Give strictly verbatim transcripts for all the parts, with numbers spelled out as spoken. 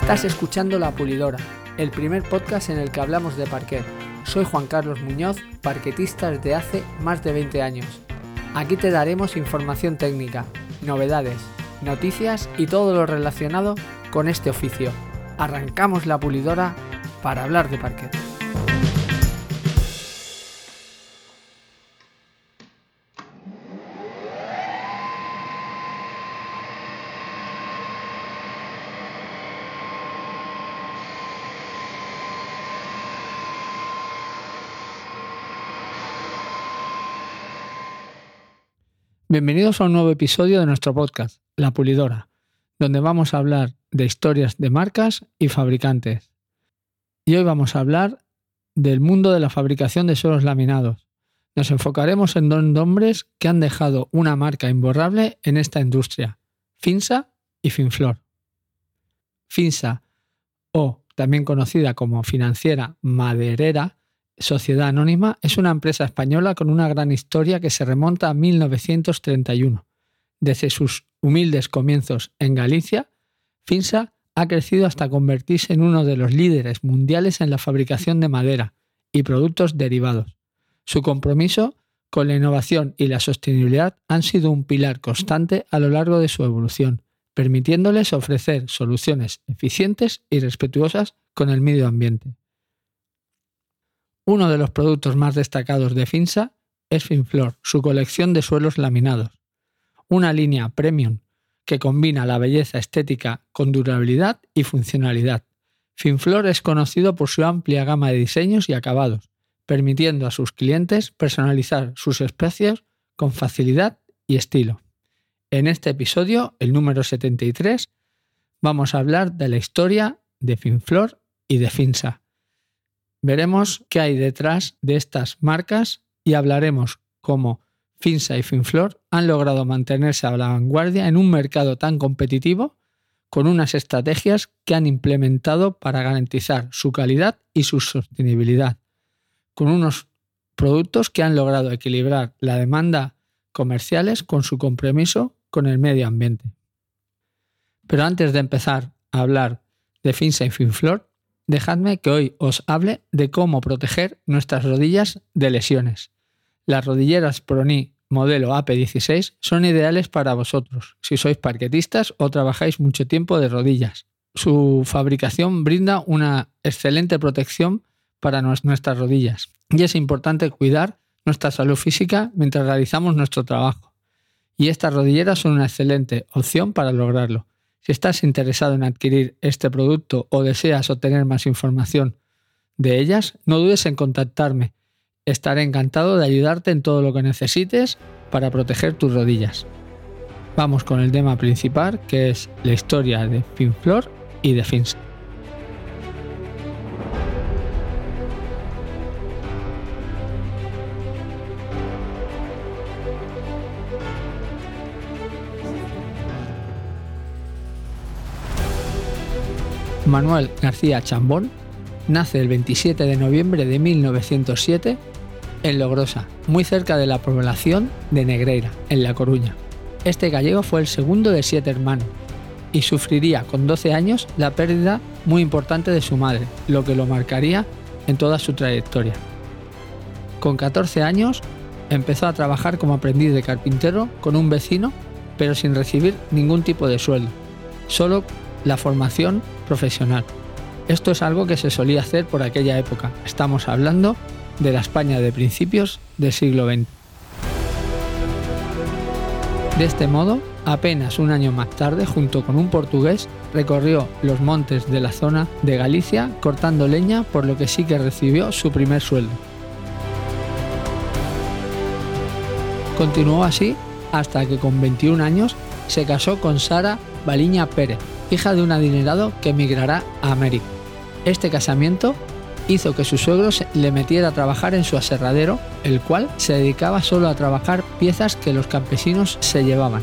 Estás escuchando La Pulidora, el primer podcast en el que hablamos de parquet. Soy Juan Carlos Muñoz, parquetista desde hace más de veinte años. Aquí te daremos información técnica, novedades, noticias y todo lo relacionado con este oficio. Arrancamos La Pulidora para hablar de parquet. Bienvenidos a un nuevo episodio de nuestro podcast, La Pulidora, donde vamos a hablar de historias de marcas y fabricantes. Y hoy vamos a hablar del mundo de la fabricación de suelos laminados. Nos enfocaremos en dos nombres que han dejado una marca imborrable en esta industria, Finsa y Finflor. Finsa, o también conocida como Financiera Maderera, Sociedad Anónima, es una empresa española con una gran historia que se remonta a mil novecientos treinta y uno. Desde sus humildes comienzos en Galicia, Finsa ha crecido hasta convertirse en uno de los líderes mundiales en la fabricación de madera y productos derivados. Su compromiso con la innovación y la sostenibilidad han sido un pilar constante a lo largo de su evolución, permitiéndoles ofrecer soluciones eficientes y respetuosas con el medio ambiente. Uno de los productos más destacados de Finsa es Finflor, su colección de suelos laminados. Una línea premium que combina la belleza estética con durabilidad y funcionalidad. Finflor es conocido por su amplia gama de diseños y acabados, permitiendo a sus clientes personalizar sus espacios con facilidad y estilo. En este episodio, el número setenta y tres, vamos a hablar de la historia de Finflor y de Finsa. Veremos qué hay detrás de estas marcas y hablaremos cómo Finsa y Finflor han logrado mantenerse a la vanguardia en un mercado tan competitivo con unas estrategias que han implementado para garantizar su calidad y su sostenibilidad, con unos productos que han logrado equilibrar la demanda comerciales con su compromiso con el medio ambiente. Pero antes de empezar a hablar de Finsa y Finflor, dejadme que hoy os hable de cómo proteger nuestras rodillas de lesiones. Las rodilleras Proknee modelo A P dieciséis son ideales para vosotros, si sois parquetistas o trabajáis mucho tiempo de rodillas. Su fabricación brinda una excelente protección para nuestras rodillas y es importante cuidar nuestra salud física mientras realizamos nuestro trabajo. Y estas rodilleras son una excelente opción para lograrlo. Si estás interesado en adquirir este producto o deseas obtener más información de ellas, no dudes en contactarme. Estaré encantado de ayudarte en todo lo que necesites para proteger tus rodillas. Vamos con el tema principal, que es la historia de Finflor y de Finsa. Manuel García Chambón nace el veintisiete de noviembre de mil novecientos siete en Logrosa, muy cerca de la población de Negreira, en La Coruña. Este gallego fue el segundo de siete hermanos y sufriría con doce años la pérdida muy importante de su madre, lo que lo marcaría en toda su trayectoria. Con catorce años empezó a trabajar como aprendiz de carpintero con un vecino, pero sin recibir ningún tipo de sueldo, solo la formación profesional. Esto es algo que se solía hacer por aquella época. Estamos hablando de la España de principios del siglo veinte. De este modo, apenas un año más tarde, junto con un portugués, recorrió los montes de la zona de Galicia cortando leña, por lo que sí que recibió su primer sueldo. Continuó así hasta que con veintiún años se casó con Sara Baliña Pérez, hija de un adinerado que emigrará a América. Este casamiento hizo que su suegro le metiera a trabajar en su aserradero, el cual se dedicaba solo a trabajar piezas que los campesinos se llevaban.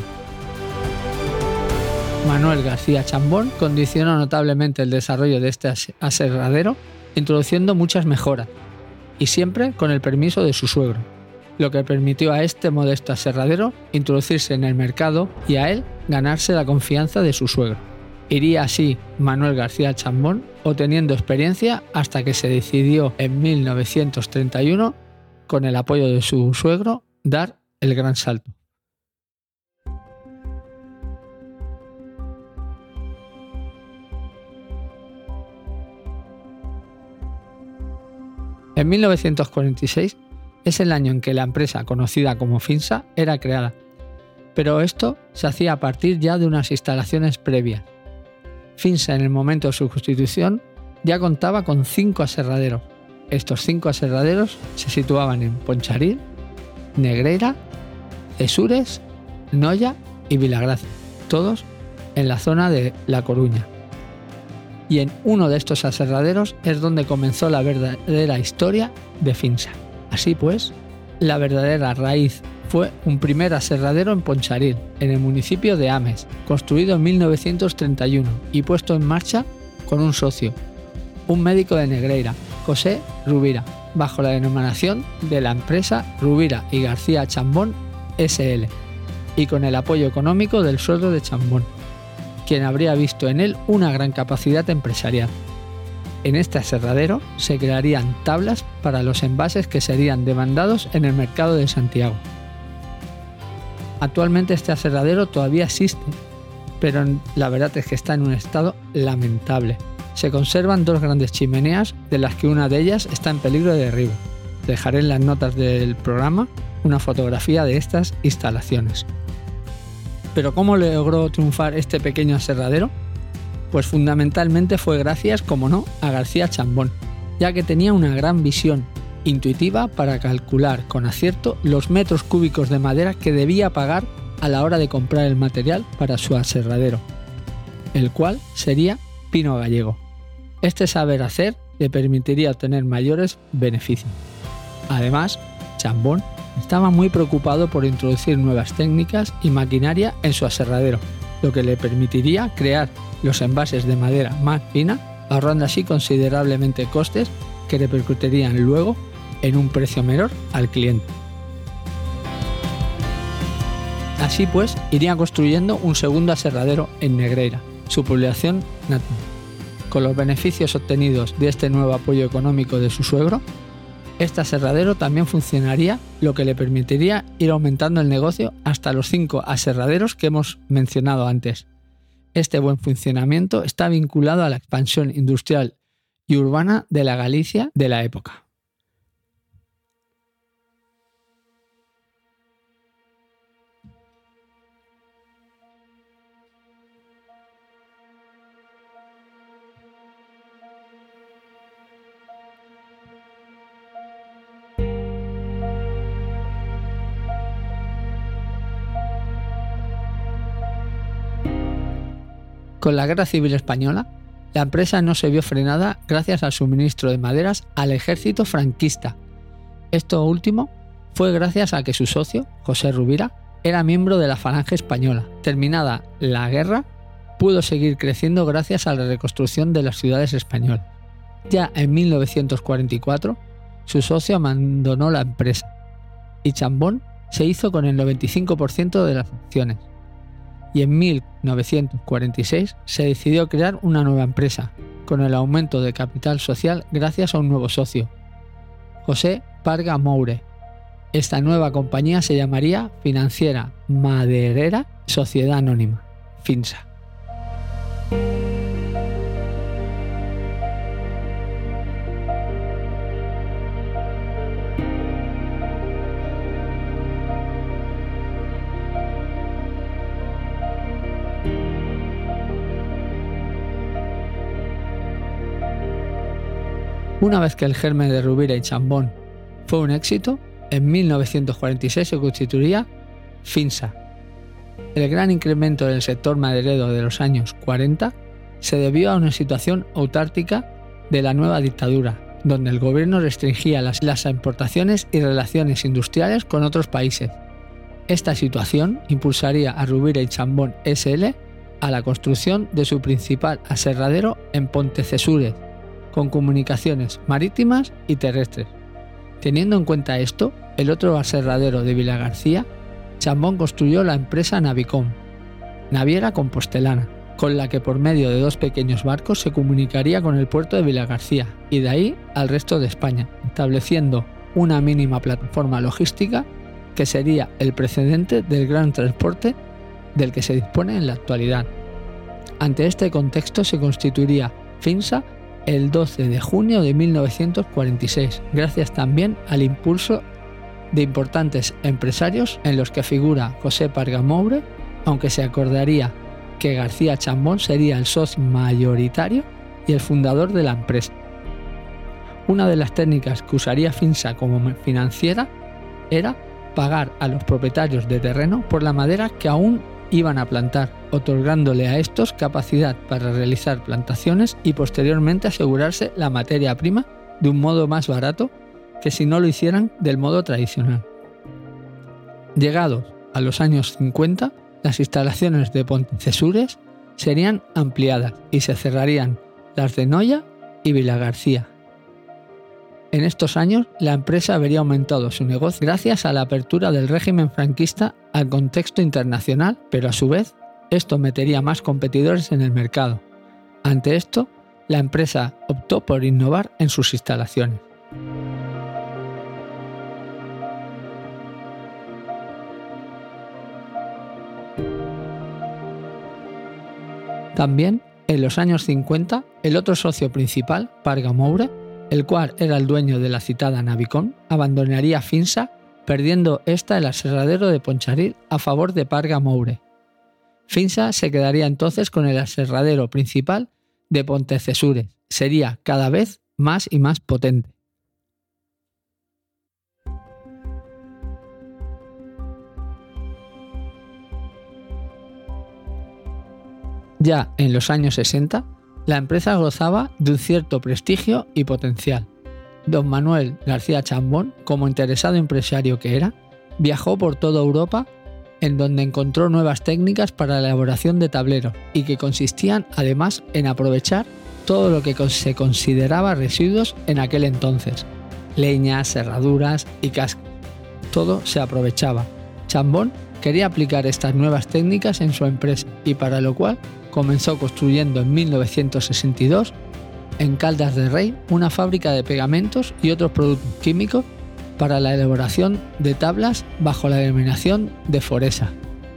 Manuel García Chambón condicionó notablemente el desarrollo de este aserradero, introduciendo muchas mejoras, y siempre con el permiso de su suegro, lo que permitió a este modesto aserradero introducirse en el mercado y a él ganarse la confianza de su suegro. Iría así Manuel García Chambón, obteniendo experiencia hasta que se decidió en mil novecientos treinta y uno, con el apoyo de su suegro, dar el gran salto. En mil novecientos cuarenta y seis es el año en que la empresa conocida como Finsa era creada, pero esto se hacía a partir ya de unas instalaciones previas. Finsa, en el momento de su constitución, ya contaba con cinco aserraderos. Estos cinco aserraderos se situaban en Poncharil, Negreira, Cesures, Noia y Vilagracia, todos en la zona de La Coruña. Y en uno de estos aserraderos es donde comenzó la verdadera historia de Finsa. Así pues, la verdadera raíz fue un primer aserradero en Poncharil, en el municipio de Ames, construido en mil novecientos treinta y uno y puesto en marcha con un socio, un médico de Negreira, José Rubira, bajo la denominación de la empresa Rubira y García Chambón ese ele, y con el apoyo económico del suegro de Chambón, quien habría visto en él una gran capacidad empresarial. En este aserradero se crearían tablas para los envases que serían demandados en el mercado de Santiago. Actualmente este aserradero todavía existe, pero la verdad es que está en un estado lamentable. Se conservan dos grandes chimeneas, de las que una de ellas está en peligro de derribo. Dejaré en las notas del programa una fotografía de estas instalaciones. ¿Pero cómo logró triunfar este pequeño aserradero? Pues fundamentalmente fue gracias, como no, a García Chambón, ya que tenía una gran visión intuitiva para calcular con acierto los metros cúbicos de madera que debía pagar a la hora de comprar el material para su aserradero, el cual sería pino gallego. Este saber hacer le permitiría obtener mayores beneficios. Además, Chambón estaba muy preocupado por introducir nuevas técnicas y maquinaria en su aserradero, lo que le permitiría crear los envases de madera más fina, ahorrando así considerablemente costes que repercutirían luego en un precio menor al cliente. Así pues, iría construyendo un segundo aserradero en Negreira, su población natal. Con los beneficios obtenidos de este nuevo apoyo económico de su suegro, este aserradero también funcionaría, lo que le permitiría ir aumentando el negocio hasta los cinco aserraderos que hemos mencionado antes. Este buen funcionamiento está vinculado a la expansión industrial y urbana de la Galicia de la época. Con la Guerra Civil Española, la empresa no se vio frenada gracias al suministro de maderas al ejército franquista. Esto último fue gracias a que su socio, José Rubira, era miembro de la Falange Española. Terminada la guerra, pudo seguir creciendo gracias a la reconstrucción de las ciudades españolas. Ya en mil novecientos cuarenta y cuatro, su socio abandonó la empresa y Chambón se hizo con el noventa y cinco por ciento de las acciones. Y en mil novecientos cuarenta y seis se decidió crear una nueva empresa, con el aumento de capital social gracias a un nuevo socio, José Parga Moure. Esta nueva compañía se llamaría Financiera Maderera Sociedad Anónima, Finsa. Una vez que el germen de Rubira y Chambón fue un éxito, en mil novecientos cuarenta y seis se constituiría Finsa. El gran incremento del sector maderero de los años cuarenta se debió a una situación autárquica de la nueva dictadura, donde el gobierno restringía las, las importaciones y relaciones industriales con otros países. Esta situación impulsaría a Rubira y Chambón ese ele a la construcción de su principal aserradero en Pontecesures, con comunicaciones marítimas y terrestres. Teniendo en cuenta esto, el otro aserradero de Vilagarcía, Chambón construyó la empresa Navicom, naviera compostelana, con la que por medio de dos pequeños barcos se comunicaría con el puerto de Vilagarcía y de ahí al resto de España, estableciendo una mínima plataforma logística que sería el precedente del gran transporte del que se dispone en la actualidad. Ante este contexto se constituiría Finsa el doce de junio de mil novecientos cuarenta y seis, gracias también al impulso de importantes empresarios en los que figura José Parga Moure, aunque se acordaría que García Chambón sería el socio mayoritario y el fundador de la empresa. Una de las técnicas que usaría Finsa como financiera era pagar a los propietarios de terreno por la madera que aún iban a plantar, otorgándole a estos capacidad para realizar plantaciones y posteriormente asegurarse la materia prima de un modo más barato que si no lo hicieran del modo tradicional. Llegados a los años cincuenta, las instalaciones de Pontecesures serían ampliadas y se cerrarían las de Noya y Vilagarcía. En estos años, la empresa vería aumentado su negocio gracias a la apertura del régimen franquista al contexto internacional, pero a su vez, esto metería más competidores en el mercado. Ante esto, la empresa optó por innovar en sus instalaciones. También, en los años cincuenta, el otro socio principal, Parga Moure, el cual era el dueño de la citada Navicón, abandonaría Finsa, perdiendo esta el aserradero de Poncharil a favor de Parga Moure. Finsa se quedaría entonces con el aserradero principal de Pontecesures. Sería cada vez más y más potente. Ya en los años sesenta, la empresa gozaba de un cierto prestigio y potencial. Don Manuel García Chambón, como interesado empresario que era, viajó por toda Europa en donde encontró nuevas técnicas para la elaboración de tableros y que consistían además en aprovechar todo lo que se consideraba residuos en aquel entonces: leñas, serraduras y cascos. Todo se aprovechaba. Chambón quería aplicar estas nuevas técnicas en su empresa y para lo cual comenzó construyendo en mil novecientos sesenta y dos en Caldas de Rey una fábrica de pegamentos y otros productos químicos para la elaboración de tablas bajo la denominación de Foresa.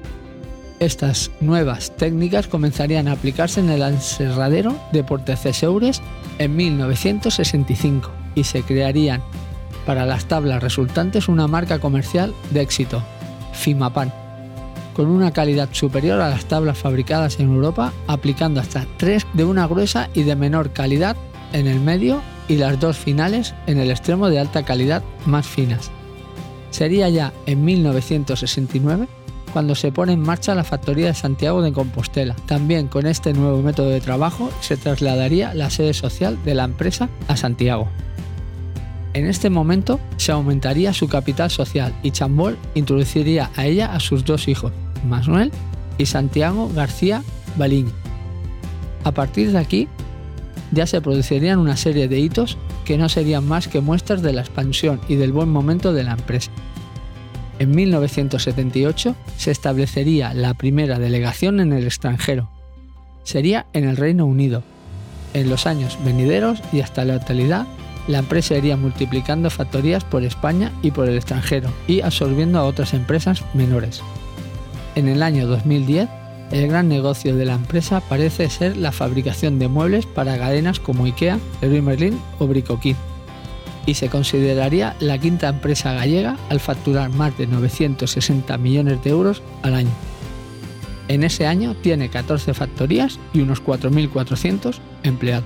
Estas nuevas técnicas comenzarían a aplicarse en el aserradero de Pontecesures en mil novecientos sesenta y cinco y se crearían para las tablas resultantes una marca comercial de éxito, Fimapan, con una calidad superior a las tablas fabricadas en Europa, aplicando hasta tres de una gruesa y de menor calidad en el medio y las dos finales en el extremo de alta calidad más finas. Sería ya en mil novecientos sesenta y nueve cuando se pone en marcha la factoría de Santiago de Compostela. También con este nuevo método de trabajo se trasladaría la sede social de la empresa a Santiago. En este momento se aumentaría su capital social y Chambón introduciría a ella a sus dos hijos, Manuel y Santiago García Baliño. A partir de aquí ya se producirían una serie de hitos que no serían más que muestras de la expansión y del buen momento de la empresa. En mil novecientos setenta y ocho se establecería la primera delegación en el extranjero. Sería en el Reino Unido. En los años venideros y hasta la actualidad, la empresa iría multiplicando factorías por España y por el extranjero y absorbiendo a otras empresas menores. En el año dos mil diez, el gran negocio de la empresa parece ser la fabricación de muebles para cadenas como IKEA, Leroy Merlin o Bricoquín, y se consideraría la quinta empresa gallega al facturar más de novecientos sesenta millones de euros al año. En ese año tiene catorce factorías y unos cuatro mil cuatrocientos empleados.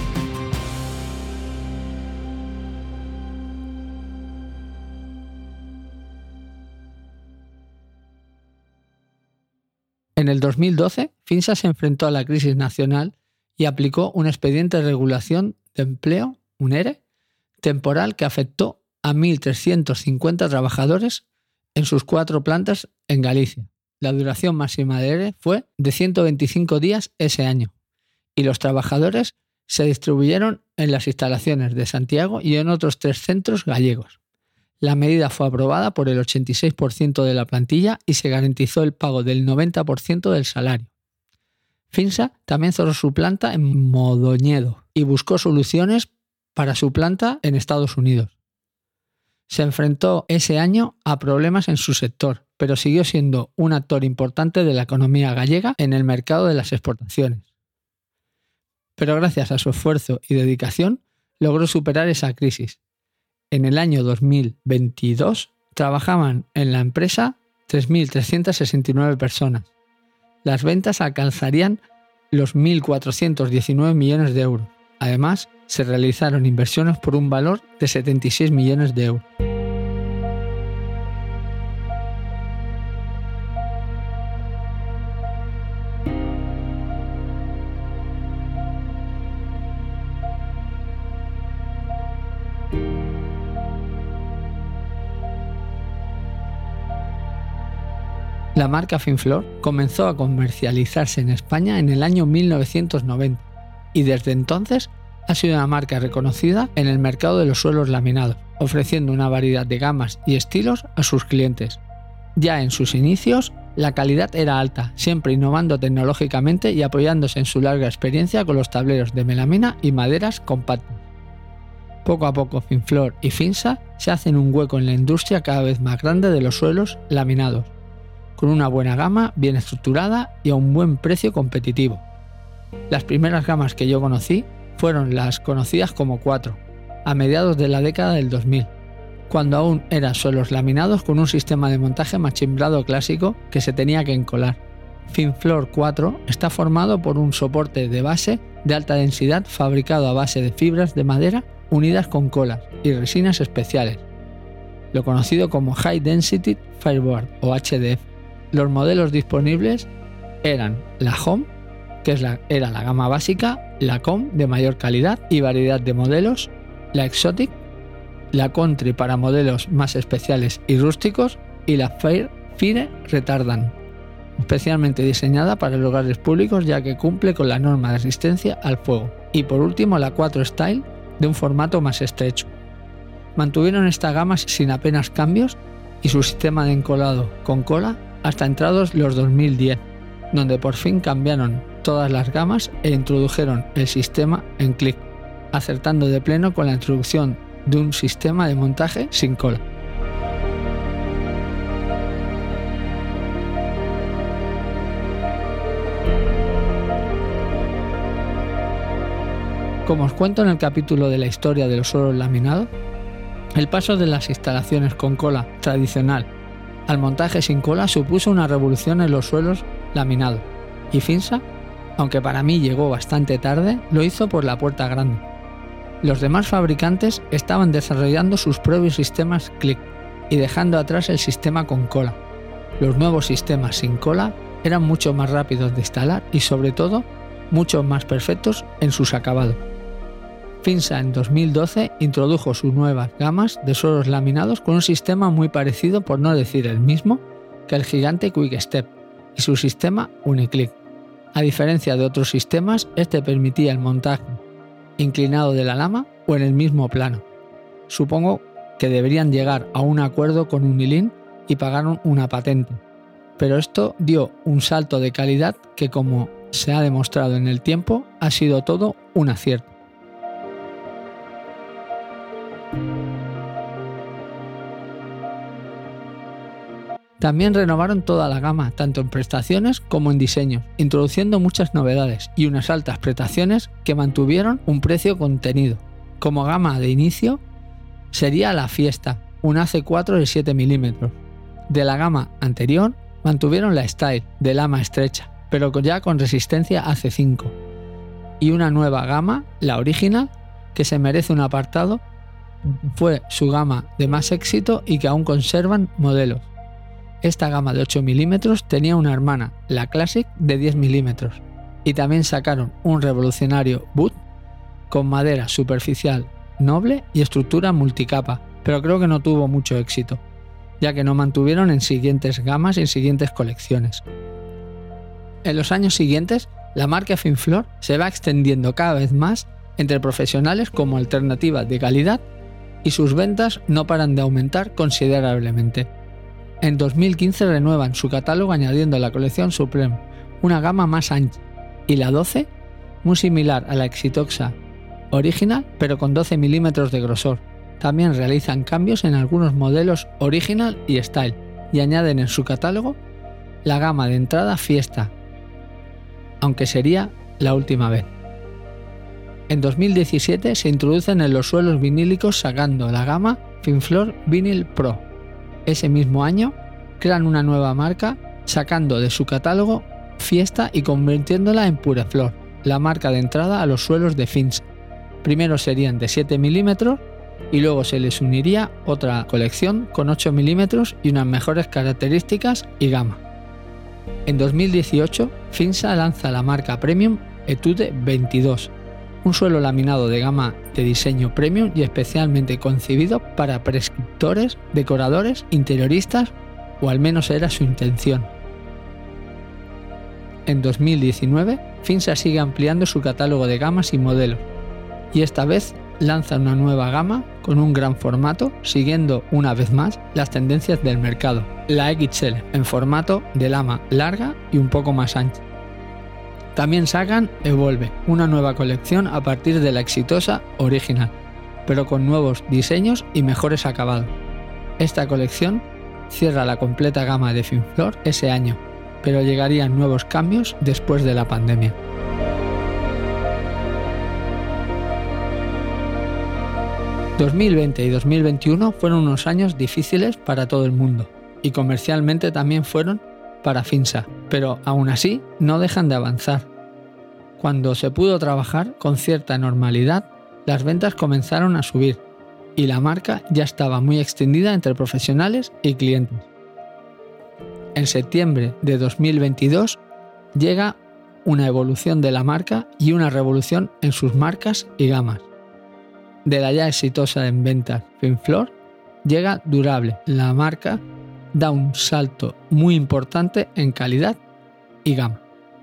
En el dos mil doce, Finsa se enfrentó a la crisis nacional y aplicó un expediente de regulación de empleo, un E R E, temporal que afectó a mil trescientos cincuenta trabajadores en sus cuatro plantas en Galicia. La duración máxima del E R E fue de ciento veinticinco días ese año y los trabajadores se distribuyeron en las instalaciones de Santiago y en otros tres centros gallegos. La medida fue aprobada por el ochenta y seis por ciento de la plantilla y se garantizó el pago del noventa por ciento del salario. Finsa también cerró su planta en Modoñedo y buscó soluciones para su planta en Estados Unidos. Se enfrentó ese año a problemas en su sector, pero siguió siendo un actor importante de la economía gallega en el mercado de las exportaciones. Pero gracias a su esfuerzo y dedicación, logró superar esa crisis. En el año dos mil veintidós trabajaban en la empresa tres mil trescientas sesenta y nueve personas. Las ventas alcanzarían los mil cuatrocientos diecinueve millones de euros. Además, se realizaron inversiones por un valor de setenta y seis millones de euros. La marca Finflor comenzó a comercializarse en España en el año mil novecientos noventa y desde entonces ha sido una marca reconocida en el mercado de los suelos laminados, ofreciendo una variedad de gamas y estilos a sus clientes. Ya en sus inicios, la calidad era alta, siempre innovando tecnológicamente y apoyándose en su larga experiencia con los tableros de melamina y maderas compactas. Poco a poco Finflor y Finsa se hacen un hueco en la industria cada vez más grande de los suelos laminados, con una buena gama bien estructurada y a un buen precio competitivo. Las primeras gamas que yo conocí fueron las conocidas como cuatro, a mediados de la década del dos mil, cuando aún eran suelos laminados con un sistema de montaje machimbrado clásico que se tenía que encolar. Finflor cuatro está formado por un soporte de base de alta densidad fabricado a base de fibras de madera unidas con colas y resinas especiales, lo conocido como High Density Fireboard o H D F. Los modelos disponibles eran la Home, que es la, era la gama básica, la Com de mayor calidad y variedad de modelos, la Exotic, la Country para modelos más especiales y rústicos y la Fair Fire Retardant, especialmente diseñada para lugares públicos ya que cumple con la norma de resistencia al fuego. Y por último la cuatro Style de un formato más estrecho. Mantuvieron esta gama sin apenas cambios y su sistema de encolado con cola hasta entrados los dos mil diez, donde por fin cambiaron todas las gamas e introdujeron el sistema en clic, acertando de pleno con la introducción de un sistema de montaje sin cola. Como os cuento en el capítulo de la historia de los suelos laminados, el paso de las instalaciones con cola tradicional al montaje sin cola supuso una revolución en los suelos laminados, y Finsa, aunque para mí llegó bastante tarde, lo hizo por la puerta grande. Los demás fabricantes estaban desarrollando sus propios sistemas click y dejando atrás el sistema con cola. Los nuevos sistemas sin cola eran mucho más rápidos de instalar y sobre todo mucho más perfectos en sus acabados. Finsa en dos mil doce introdujo sus nuevas gamas de suelos laminados con un sistema muy parecido, por no decir el mismo, que el gigante Quick Step y su sistema Uniclick. A diferencia de otros sistemas, este permitía el montaje inclinado de la lama o en el mismo plano. Supongo que deberían llegar a un acuerdo con Unilin y pagaron una patente, pero esto dio un salto de calidad que, como se ha demostrado en el tiempo, ha sido todo un acierto. También renovaron toda la gama, tanto en prestaciones como en diseños, introduciendo muchas novedades y unas altas prestaciones que mantuvieron un precio contenido. Como gama de inicio sería la Fiesta, un A C cuatro de siete milímetros. De la gama anterior mantuvieron la Style, de lama estrecha, pero ya con resistencia A C cinco. Y una nueva gama, la Original, que se merece un apartado, fue su gama de más éxito y que aún conservan modelos. Esta gama de ocho milímetros tenía una hermana, la Classic, de diez milímetros, y también sacaron un revolucionario boot con madera superficial noble y estructura multicapa, pero creo que no tuvo mucho éxito, ya que no mantuvieron en siguientes gamas y en siguientes colecciones. En los años siguientes, la marca Finflor se va extendiendo cada vez más entre profesionales como alternativa de calidad y sus ventas no paran de aumentar considerablemente. En dos mil quince renuevan su catálogo añadiendo la colección Supreme, una gama más ancha Y la doce, muy similar a la Exitosa Original, pero con doce milímetros de grosor. También realizan cambios en algunos modelos Original y Style y añaden en su catálogo la gama de entrada Fiesta, aunque sería la última vez. En dos mil diecisiete se introducen en los suelos vinílicos sacando la gama Finflor Vinyl Pro. Ese mismo año crean una nueva marca sacando de su catálogo Fiesta y convirtiéndola en Pureflor, la marca de entrada a los suelos de Finsa. Primero serían de siete milímetros y luego se les uniría otra colección con ocho milímetros y unas mejores características y gama. En dos mil dieciocho, Finsa lanza la marca Premium Etude veintidós, un suelo laminado de gama de diseño premium y especialmente concibido para prescriptores, decoradores, interioristas, o al menos era su intención. En dos mil diecinueve, Finsa sigue ampliando su catálogo de gamas y modelos, y esta vez lanza una nueva gama con un gran formato, siguiendo una vez más las tendencias del mercado, la X L en formato de lama larga y un poco más ancha. También sacan Evolve, una nueva colección a partir de la Exitosa Original, pero con nuevos diseños y mejores acabados. Esta colección cierra la completa gama de Finflor ese año, pero llegarían nuevos cambios después de la pandemia. dos mil veinte y dos mil veintiuno fueron unos años difíciles para todo el mundo, y comercialmente también fueron para Finsa, pero aún así no dejan de avanzar. Cuando se pudo trabajar con cierta normalidad, las ventas comenzaron a subir y la marca ya estaba muy extendida entre profesionales y clientes. En septiembre de dos mil veintidós llega una evolución de la marca y una revolución en sus marcas y gamas. De la ya exitosa en ventas Finflor llega Durable. La marca da un salto muy importante en calidad y gama.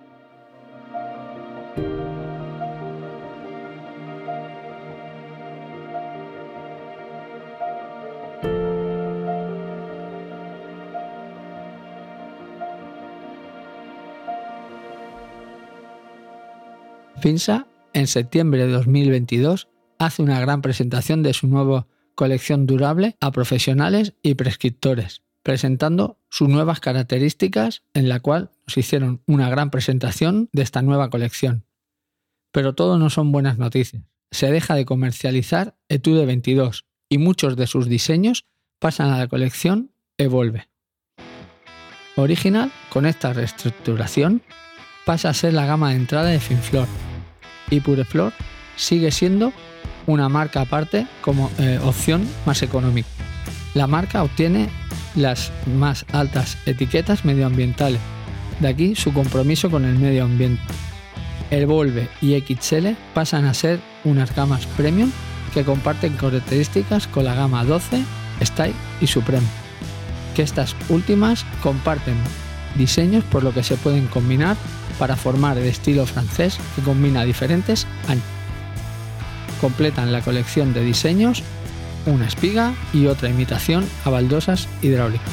Finsa, en septiembre de dos mil veintidós, hace una gran presentación de su nueva colección durable a profesionales y prescriptores, presentando sus nuevas características, en la cual nos hicieron una gran presentación de esta nueva colección. Pero todo no son buenas noticias. Se deja de comercializar Etude veintidós y muchos de sus diseños pasan a la colección Evolve. Original, con esta reestructuración, pasa a ser la gama de entrada de Finflor, y Pureflor sigue siendo una marca aparte como eh, opción más económica. La marca obtiene las más altas etiquetas medioambientales, de aquí su compromiso con el medio ambiente. Evolve y X L pasan a ser unas gamas premium que comparten características con la gama doce, Style y Supreme, que estas últimas comparten diseños por lo que se pueden combinar para formar el estilo francés que combina diferentes años. Completan la colección de diseños una espiga y otra imitación a baldosas hidráulicas.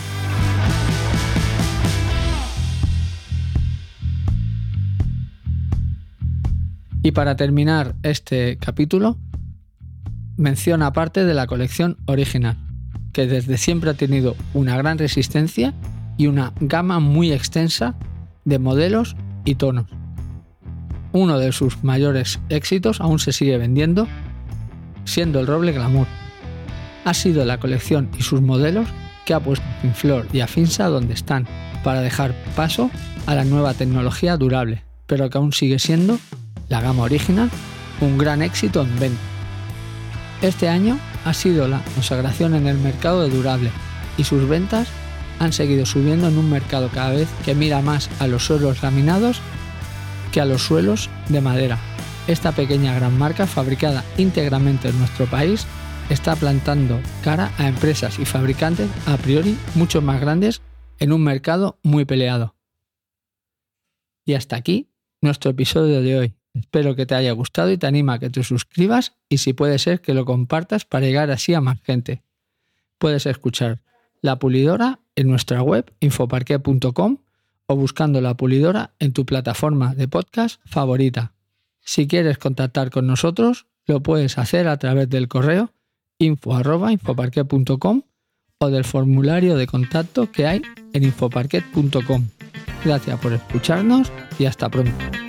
Y para terminar este capítulo, mención aparte de la colección Original, que desde siempre ha tenido una gran resistencia y una gama muy extensa de modelos y tonos. Uno de sus mayores éxitos aún se sigue vendiendo, siendo el Roble Glamour. Ha sido la colección y sus modelos que ha puesto a Finflor y a Finsa donde están, para dejar paso a la nueva tecnología durable, pero que aún sigue siendo la gama Original un gran éxito en venta. Este año ha sido la consagración en el mercado de durable y sus ventas han seguido subiendo en un mercado cada vez que mira más a los suelos laminados que a los suelos de madera. Esta pequeña gran marca, fabricada íntegramente en nuestro país, está plantando cara a empresas y fabricantes a priori mucho más grandes en un mercado muy peleado. Y hasta aquí nuestro episodio de hoy. Espero que te haya gustado y te animo a que te suscribas y, si puede ser, que lo compartas para llegar así a más gente. Puedes escuchar La Pulidora en nuestra web infoparquet punto com o buscando La Pulidora en tu plataforma de podcast favorita. Si quieres contactar con nosotros, lo puedes hacer a través del correo info arroba infoparquet punto com o del formulario de contacto que hay en infoparquet punto com. Gracias por escucharnos y hasta pronto.